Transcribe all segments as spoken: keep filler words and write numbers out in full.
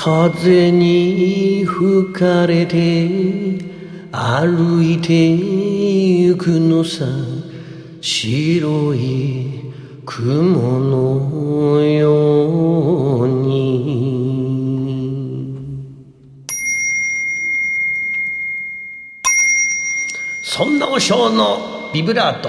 風に吹かれて歩いてゆくのさ、白い雲のように。そんなお尚のビブラート。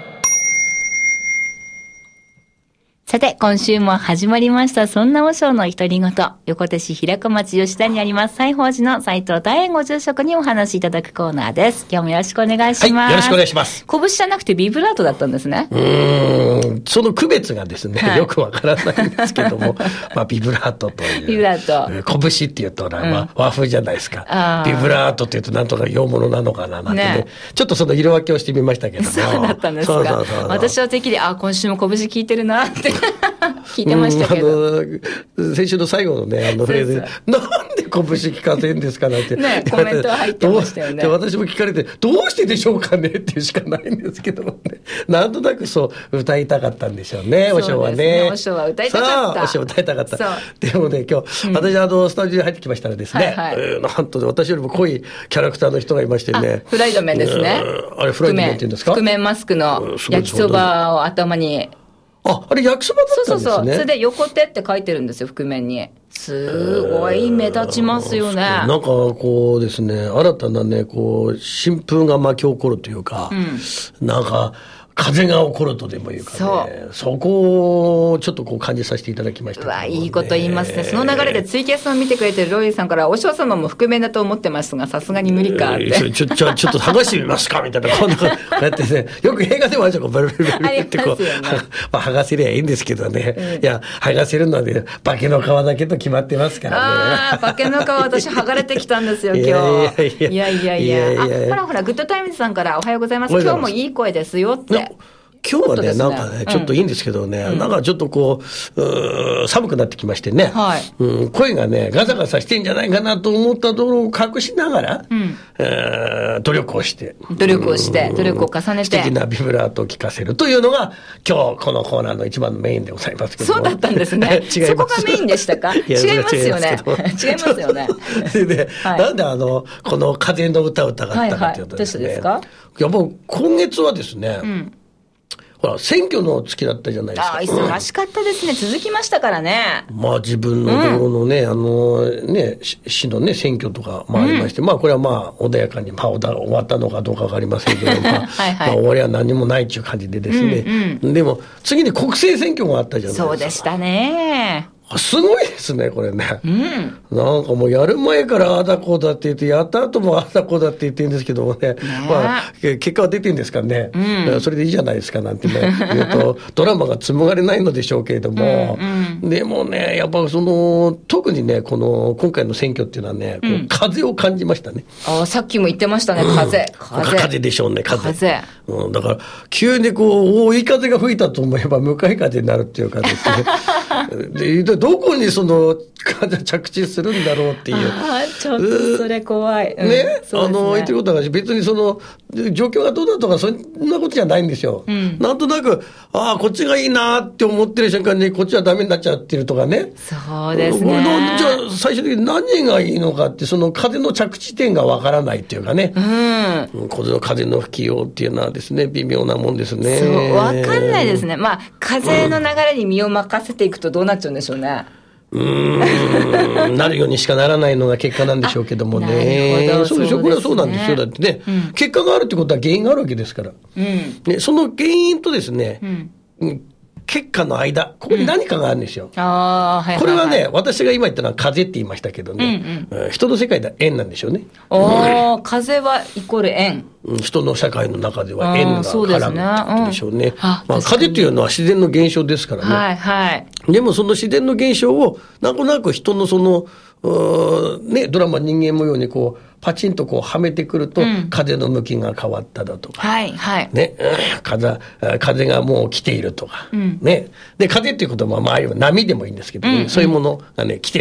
さて、今週も始まりました。そんな和尚の独り言。横手市平子町吉田にあります西宝寺の斉藤大円ご住職にお話しいただくコーナーです。今日もよろしくお願いします。 はい、よろしくお願いします。 拳じゃなくてビブラートだったんですね。 うーん、その区別がですね、はい、よくわからないんですけども、まあビブラートという。 ビブラート。 拳っていうと、まあ、和風じゃないですか。ビブラートっていうとなんとか洋物なのかななんてね、ね、ちょっとその色分けをしてみましたけども。 そうだったんですか。そうそうそうそう、私はてっきり、あ、今週も拳聞いてるなって聞いてましたけど、 うん、あの先週の最後のねあのフレーズでなんで拳聞かせんですかなんてねコメントは入ってましたよね。 私も聞かれてどうしてでしょうかねっていうしかないんですけどもね、なんとなくそう歌いたかったんでしょうね、お尚はね。 お尚は歌いたかった。 お尚歌いたかった。でもね今日、うん、私あのスタジオに入ってきましたらですね、はいはい、えー、なんとね私よりも濃いキャラクターの人がいましてね。 フライド麺ですね。 あれフライド麺って言うんですか。 覆面マスクの焼きそばを頭に。 あ、あれ焼きそばだったんですね。 そうそうそう。それで横手って書いてるんですよ、覆面に。すごい目立ちますよね。 なんかこうですね、新たなね、こう、新風が巻き起こるというか、うん、なんか、風が起こるとでもいうかね、そ, そこをちょっとこう感じさせていただきました、ね。 うわ、いいこと言いますね。その流れでツイキャスを見てくれてるロイさんから、お嬢様も覆面だと思ってますが、さすがに無理かって。えー、 ちょ、ちょ、ちょっと剥がしてみますかみたいな、こんな、こうやってね、よく映画でもあるじゃん、こう、ブルブルブルってこう、ね、まあ、剥がせりゃいいんですけどね。うん、いや、剥がせるのはね、化けの皮だけと決まってますからね。 ああ、化けの皮私剥がれてきたんですよ、今日。いやいやいやいや。あ、ほらほら、グッドタイムズさんからおはようございます。今日もいい声ですよって。 今日はね、なんかね、ちょっといいんですけどね、うん、なんかちょっとこう、う寒くなってきましてね、はい、うん、声がね、ガサガサしてんじゃないかなと思ったところを隠しながら、うんえー、努力をして。 努力をして、努力を重ねて。 素敵なビブラートを聞かせるというのが、今日このコーナーの一番のメインでございますけども。 そうだったんですね。違います。そこがメインでしたか。違いますよね。違いますよね。 でね、はい、なんであの、この風の歌を歌がったかというとですね。はいはい、どうしてですか？いやもう今月はですね、うんほら、選挙の月だったじゃないですか。 ああ、忙しかったですね。続きましたからね。 まあ自分のところのね、うん、あのね、市のね、選挙とかもありまして、うん、まあこれはまあ穏やかに、まあ終わったのかどうかわかりませんけど、まあ、はいはい、まあ終わりは何もないっていう感じでですね。うんうん、でも、次に国政選挙があったじゃないですか。 そうでしたね。 すごいですね、これね。うん、なんかもうやる前からああだこうだって言って、やった後もああだこうだって言ってるんですけどもね。ねまあ、結果は出てるんですからね、うん。それでいいじゃないですかなんてね。言うと、ドラマが紡がれないのでしょうけれども。うんうん、でもね、やっぱその、特にね、この、今回の選挙っていうのはね、うん、こう風を感じましたね。 ああ、さっきも言ってましたね、風。 風。風でしょうね、風。 風。 うん、だから、急にこう、追い風が吹いたと思えば向かい風になるっていうかですね。でどこにその着地するんだろうっていう。 あちょっとそれ怖い。 うん、ね、ねあの言ってることは別にその状況がどうだとかそんなことじゃないんですよ。うん、なんとなくああこっちがいいなって思ってる瞬間にこっちはダメになっちゃってるとかね。 そうですね。 じゃあ最終的に何がいいのかってその風の着地点がわからないっていうかね。うん。この風の吹きようっていうのはですね微妙なもんですね。 そうわかんないですね。まあ風の流れに身を任せていくとどうなっちゃうんでしょうね。 うーんなるようにしかならないのが結果なんでしょうけどもね。なるほどそうでしょ。これはそうなんですよ。だってね、うん、結果があるってことは原因があるわけですから。うんね、その原因とですね、うん、結果の間、ここに何かがあるんですよ。うんあはいはいはい、これはね、私が今言ったのは風って言いましたけどね、うんうん、人の世界では縁なんでしょうね。 おー風はイコール縁。 人の社会の中では縁が絡むってことでしょうね。あまあ、風というのは自然の現象ですからね。はいはい。でもその自然の現象をなんとなく人のその、ね、ドラマ人間模様にこうパチンとこうはめてくると、うん、風の向きが変わっただとか、はいはいね、風風がもう来ているとか、うん、ね、で風っていうことはまあ波でもいいんですけど、ねうんうん、そういうものがね来てるとか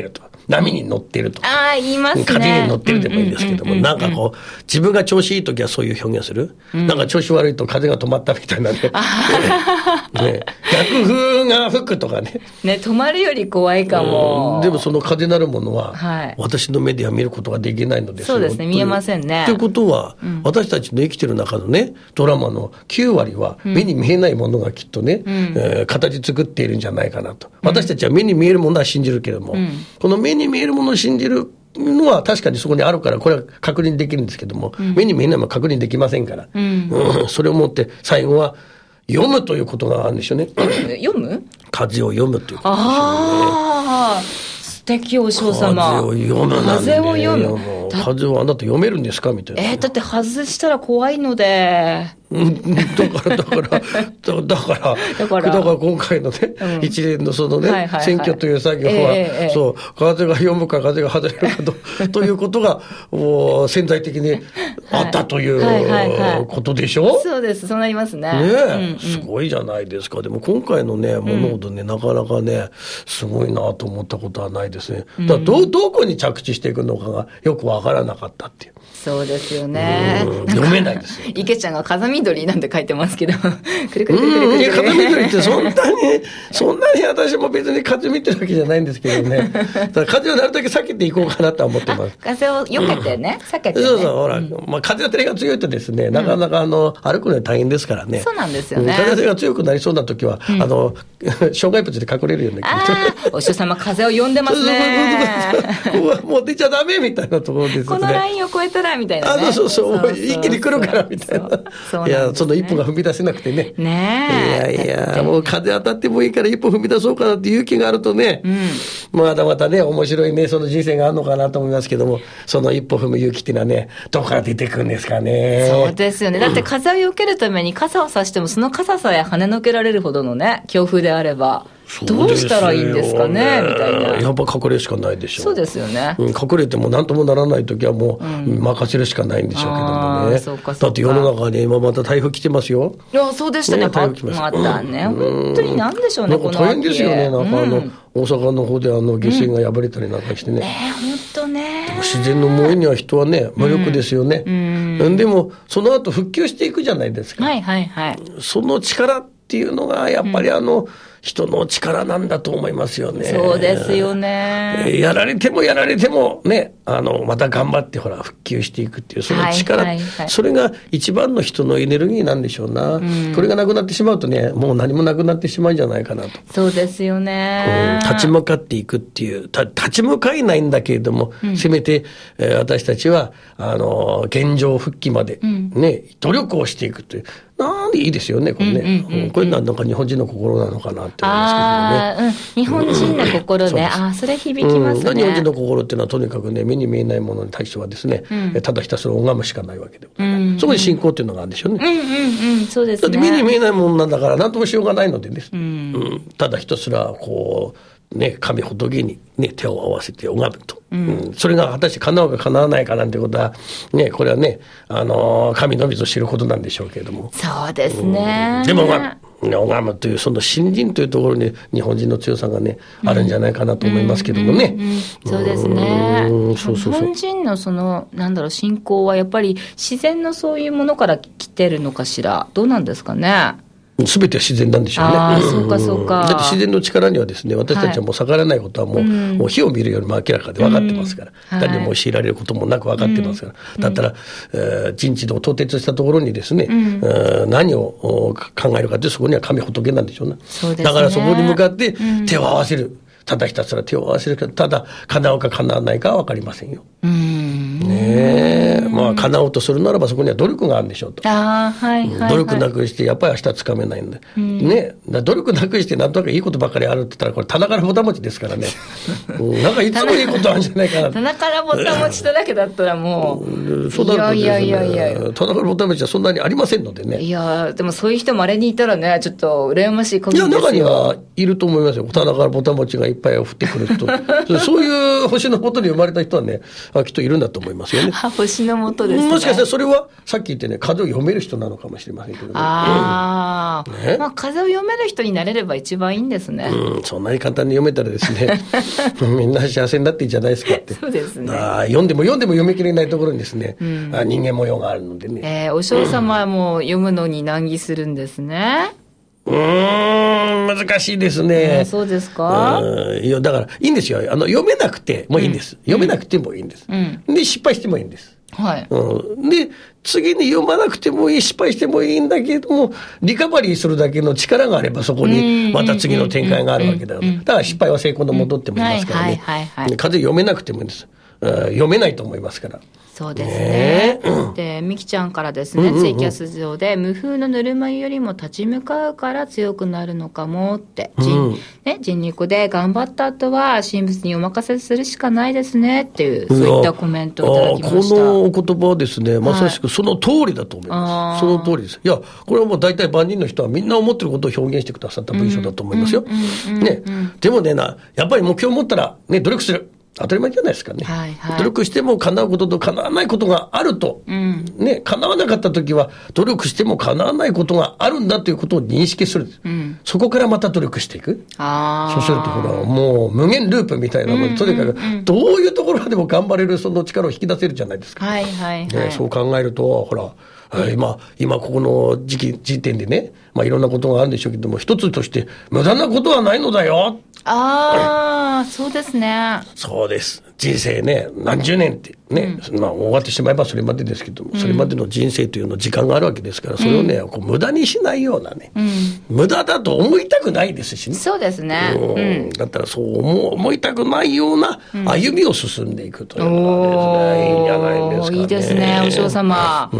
波に乗ってると。 ああ、言いますね。 風に乗ってるでもいいんですけども、なんかこう、自分が調子いい時はそういう表現する。うん、なんか調子悪いと風が止まったみたいなね。ね逆風が吹くとかね。 ね、止まるより怖いかも。 うん、でもその風なるものは、はい、私の目では見ることができないのですよ。 そうですね、見えませんね。 ということは、うん、私たちの生きてる中のね、ドラマのきゅうわりは目に見えないものがきっとね、うんえー、形作っているんじゃないかなと。私たちは目に見えるものは信じるけれども、うん、この目に見えるものを信じるのは確かにそこにあるから、これは確認できるんですけども、うん、目に見えないものは確認できませんから、うんうん、それをもって最後は読むということがあるんですよね。 読む？ 風を読むということですよね。 ああ、素敵お嬢様。 風を読むなんで。 風を読む。 風をあなた読めるんですかみたいな。 えー、だって外したら怖いので。 うん、だから、だから、だから、だから、だから今回のね、うん、一連のそのね、はいはいはい、選挙という作業は、えー、そう、風が読むか風が外れるかと、ということが、もう潜在的にあったということでしょ、はいはいはい、 そうです、そうなりますね。 ねえ、うんうん、すごいじゃないですか。でも今回のね、物事ね、うん、なかなかね、すごいなと思ったことはないですね。だからど、どこに着地していくのかがよくわからなかったっていう。 そうですよね。 読めないですよ。 池ちゃんが風緑なんて書いてますけど、くるくるくるくるくる。いや、風緑ってそんなに、そんなに私も別に風見てるわけじゃないんですけどね。だから風をなるだけ避けていこうかなとは思ってます。 風を避けてね、うん、避けてね。 そうそう、ほら、うん、まあ風当たりが強いとですね、なかなかあの、歩くのに大変ですからね。 そうなんですよね。 風当たりが強くなりそうな時は、うん、あの、障害物で隠れるような気がする。お師匠様、風を呼んでますね。 うわ、もう出ちゃダメみたいなところですね。 このラインを越えたら、みたいなね。 あ、そうそう、一気に来るからみたいな。そうそう、ね、いや、その一歩が踏み出せなくてね。 ねえ。いやいや、もう風当たってもいいから一歩踏み出そうかなって勇気があるとね、うん、まだまたね、面白いね、その人生があるのかなと思いますけども、その一歩踏む勇気っていうのはね、どこから出てくるんですかね。 そうですよね。だって風を避けるために傘を差しても、その傘さえ跳ねのけられるほどのね、強風であれば、どうしたらいいんですかねみたいな。 やっぱ隠れるしかないでしょう。 そうですよね。 うん、隠れても何ともならないときはもう、うん、任せるしかないんでしょうけどもね。そうかそうか。だって世の中に今また台風来てますよ。 いや、そうでしたね。台風来ます。またね、うん、本当に何でしょうね、 なんか大変ですよね。なんかあの、うん、大阪の方であの下水が破れたりなんかしてね。 うん、ね本当ね。 でも自然の猛威には人はね、無力ですよね。うん。うん、でも、その後復旧していくじゃないですか。 はいはいはい。 その力っていうのが、やっぱりあの、うん人の力なんだと思いますよね。 そうですよね。 やられてもやられてもね、あの、また頑張ってほら、復旧していくっていう、その力、はいはいはい、それが一番の人のエネルギーなんでしょうな。うん、これがなくなってしまうとね、もう何もなくなってしまうんじゃないかなと。 そうですよね。 うん、立ち向かっていくっていう、た立ち向かえないんだけれども、うん、せめて、えー、私たちは、あの、現状復帰まで、ね、うん、努力をしていくという。なんでいいですよね、これね。うんうんうんうん、これなんか日本人の心なのかなって思いますけどね。うん、日本人の心で、うん、ああ、それ響きますね、 うん。日本人の心っていうのはとにかくね、目に見えないものに対してはですね、うん、ただひたすら拝むしかないわけで、うんうん、そこに信仰っていうのがあるんでしょうね。 うんうんうん、そうですね。 だって目に見えないものなんだから何ともしようがないのでね、うんうん、ただひたすらこう、ね、神仏に、ね、手を合わせて拝むと、うんうん、それが果たして叶うか叶わないかなんてことは、ね、これはね、あのー、神のみぞ知ることなんでしょうけれども。 そうですね。 うん、でもまあ、拝むという、その信心というところに日本人の強さがね、うん、あるんじゃないかなと思いますけどもね。 うんうんうん、そうですね。うんそうそうそう日本人のその、なんだろう、信仰はやっぱり自然のそういうものから来てるのかしら。どうなんですかね。 すべては自然なんでしょうね。 ああ、そうかそうか。 だって自然の力にはですね、私たちはもう逆らえないことはもう、はい、もう火を見るよりも明らかで分かってますから、うん、誰にも強いられることもなく分かってますから、うん、だったら、えー、人知の凍結したところにですね、うん、えー、何を考えるかってそこには神仏なんでしょうね。 そうですね。 だからそこに向かって手を合わせる。ただひたすら手を合わせるけど、ただ叶うか叶わないかは分かりませんよ。うんねえ、まあ叶おうとするならばそこには努力があるんでしょうと。 ああ、はいはい、はい。 努力なくしてやっぱり明日つかめないんで。ねえ、努力なくしてなんとなくいいことばっかりあるって言ったらこれ棚からぼたもちですからね。うん、なんかいつもいいことあるんじゃないかな。 棚からぼたもちとだけだったらもう。 うん、そうなるとですね、いやいやいやいや。棚からぼたもちはそんなにありませんのでね。 いやでもそういう人稀にいたらね、ちょっと羨ましい限りですよ。 いや中にはいると思いますよ。棚からぼたもちがいっぱい降ってくる人。そういう星の元に生まれた人はね、きっといるんだと思いますよね。 星の元妹ですね。 もしかしたらそれはさっき言ってね、風を読める人なのかもしれませんけどね。 ああ、 ね、 まあ風を読める人になれれば一番いいんですね。 うん、そんなに簡単に読めたらですねみんな幸せになっていいんじゃないですかって。 そうですね。 あ、読んでも読んでも読み切れないところにですね、うん、あ、人間模様があるのでね。 えー、お嬢様はもう読むのに難儀するんですね。 うーん、難しいですね。 えー、そうですか。 うん、いや、だからいいんですよ。あの読めなくてもいいんです、うん、読めなくてもいいんです、うん、で失敗してもいいんです、 はい、 うん、で次に読まなくてもいい、失敗してもいいんだけども、リカバリーするだけの力があればそこにまた次の展開があるわけだから、だから失敗は成功のもとってもいますからね。風読めなくてもいいんです、うん、読めないと思いますから。 そうですね。ね、で、みきちゃんからですね、うんうんうん、ツイキャス上で、無風のぬるま湯よりも立ち向かうから強くなるのかもって、うん、ね、人肉で頑張った後は、神仏にお任せするしかないですねっていう、そういったコメントをいただきました。 このお言葉はですね、まさしくその通りだと思います。はい、その通りです。いや、これはもう大体万人の人はみんな思ってることを表現してくださった文章だと思いますよ。ね、でもねな、やっぱり目標を持ったら、ね、努力する。当たり前じゃないですかね、はいはい、努力しても叶うことと叶わないことがあると、うんね、叶わなかった時は努力しても叶わないことがあるんだということを認識する、うん、そこからまた努力していく。あ、そうするとほらもう無限ループみたいなもの、うん、とにかくどういうところまでも頑張れるその力を引き出せるじゃないですか、はいはいはいね、そう考えるとほら今、今ここの時期時点でね、まあ、いろんなことがあるんでしょうけども、一つとして無駄なことはないのだよ。 ああ、そうですね。 そうです。人生ね、何十年ってね、うん、まあ終わってしまえばそれまでですけども、うん、それまでの人生というの時間があるわけですから、それをね、うん、こう無駄にしないようなね、うん、無駄だと思いたくないですしね。 そうですね。 うん、だったらそう思思いたくないような歩みを進んでいくというのはですね、いいんじゃないですかね。 いいですね、お嬢様。うん、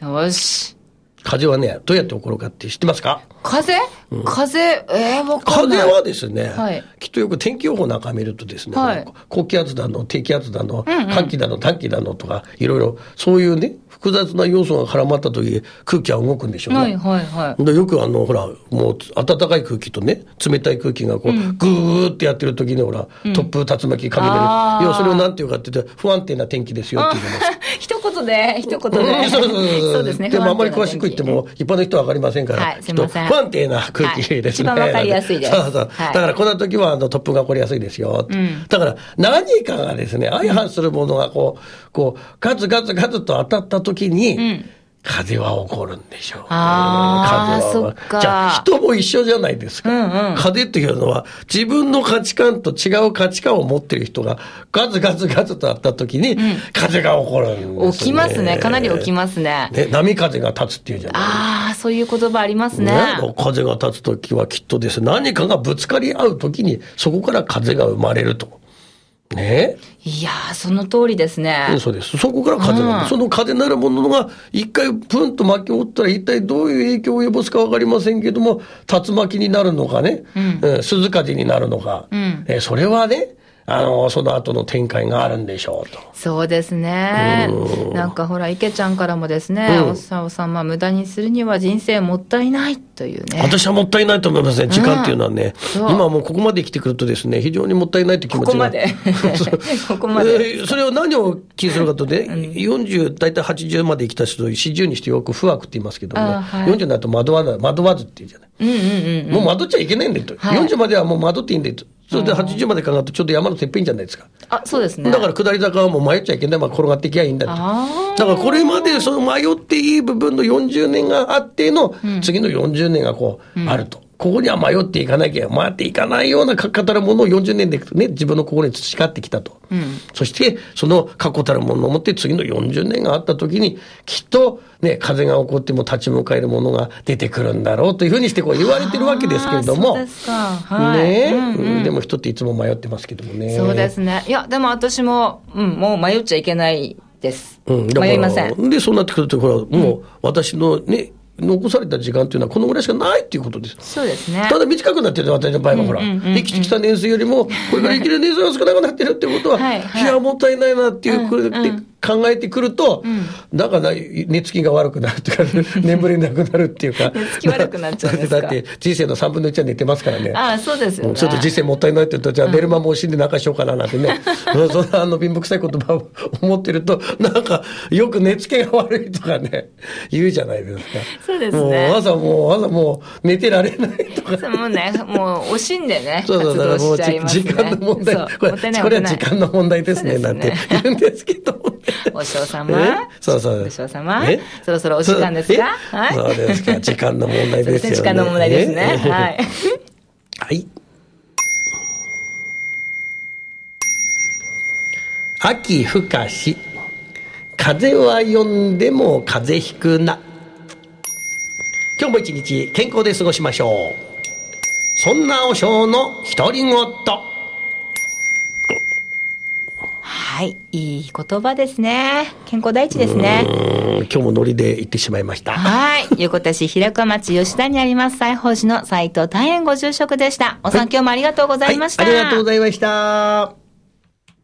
よし。 風はね、どうやって起こるかって知ってますか？ 風、うん、風、えー、わかんない。 風はですね、はい、きっとよく天気予報なんか見るとですね、はい、高気圧だの、低気圧だの、うんうん、寒気だの、短気だのとか、いろいろ、そういうね、複雑な要素が絡まった時、空気は動くんでしょうね。はいはいはい。でよくあの、ほら、もう、暖かい空気とね、冷たい空気がこう、うん、ぐーってやってる時に、ほら、うん、突風、竜巻、雷、要はそれをなんていうかって言って、不安定な天気ですよって言います。 一言で、一言で。 うん、そうそうそう。そうですね。でもあんまり詳しく言っても、一般の人はわかりませんから、はい、すみません。不安定な空気ですね。 はい、一番わかりやすいです。 そうそう。はい、だからこんな時はあの突風が起こりやすいですよ。うん、だから何かがですね、相反するものがこう、こう、ガツガツガツと当たった時に、うん、風は起こるんでしょう、ね。 ああ、そっか。 じゃあ人も一緒じゃないですか。うんうん、風っていうのは自分の価値観と違う価値観を持っている人がガツガツガツとあった時に、うん、風が起こるんですね。 起きますね。かなり起きますね。 ね、波風が立つっていうじゃないですか。 ああ、そういう言葉ありますね。 ね、風が立つ時はきっとですね、何かがぶつかり合う時にそこから風が生まれると。ね、 いやー、その通りですね。 そうです。そこから風なんです、うん、その風なるものが一回プンと巻き起こったら一体どういう影響を及ぼすか分かりませんけども、竜巻になるのかね、うんえー、鈴風になるのか、うんえー、それはね、あのその後の展開があるんでしょうと。 そうですね。なんかほら池ちゃんからもですね、うん、おさおさんは無駄にするには人生もったいないというね。 私はもったいないと思いますね。時間っていうのはね、うん、今もうここまで来てくるとですね、非常にもったいないという気持ちが。ここまでここまで、 えー、それは何を気にするかとね、うん、よんじゅう大体はちじゅうまで生きた人よんじゅうにしてよく不惑って言いますけどもね、はい、よんじゅうになると惑わず惑わずって言うじゃない。うんうんうんうん、もう惑っちゃいけないんだよと、はい、よんじゅうまではもう惑っていいんだよと。それではちじゅうまで考えるとちょっと山のてっぺんじゃないですか。 あ、そうですね。 だから下り坂はもう迷っちゃいけない、まあ、転がっていきゃいいんだと。だからこれまでその迷っていい部分のよんじゅうねんがあっての、うん、次のよんじゅうねんがこう、うん、あると。ここには迷っていかなきゃ、迷っていかないような語るものをよんじゅうねんでね、自分の心に培ってきたと。うん、そして、その過去たるものを持って次のよんじゅうねんがあった時に、きっとね、風が起こっても立ち向かえるものが出てくるんだろうというふうにしてこう言われてるわけですけれども。 そうですか。はい。 ね、うんうん、でも人っていつも迷ってますけどもね。 そうですね。いや、でも私も、うん、もう迷っちゃいけないです。うん、迷いません。 で、そうなってくると、ほら、もう私のね、残された時間というのはこのぐらいしかないっていうことです。 そうですね。 ただ短くなってる私の場合はほら、うんうんうんうん、生きてきた年数よりもこれから生きる年数が少なくなってるってことは、はいはい、いやもったいないなっていう、これで考考えてくると、うん、だから寝つきが悪くなるというか、眠れなくなるっていうか。 寝つき悪くなっちゃうんですか。 だって人生のさんぶんのいちは寝てますからね。 ああ、そうですよね。 ちょっと人生もったいないって言うと、じゃあ寝る間も惜しんでなんかしようかななんてね。そんなあの貧乏くさい言葉を思ってると、なんかよく寝つきが悪いとかね、言うじゃないですか。 そうですね。 もう朝もう、朝もう寝てられないとか。 そうもうね、もう惜しんでね、そうそう活動しちゃいますね。 時間の問題。これ、これは時間の問題ですね、なんて言うんですけど。 お嬢様、 そうそう。 お嬢様、そろそろお時間ですか？ はい。そうですか。時間の問題ですよね。 時間の問題ですね。はい。 はい。秋深し、風は呼んでも風邪ひくな。今日も一日健康で過ごしましょう。そんなお尚の独り言。 はい、いい言葉ですね。健康第一ですね。 今日もノリで言ってしまいました。 はい。横田市平川町吉田にあります西宝寺の斉藤大円ご住職でした。おさん、はい、今日もありがとうございました。 はい、ありがとうございました。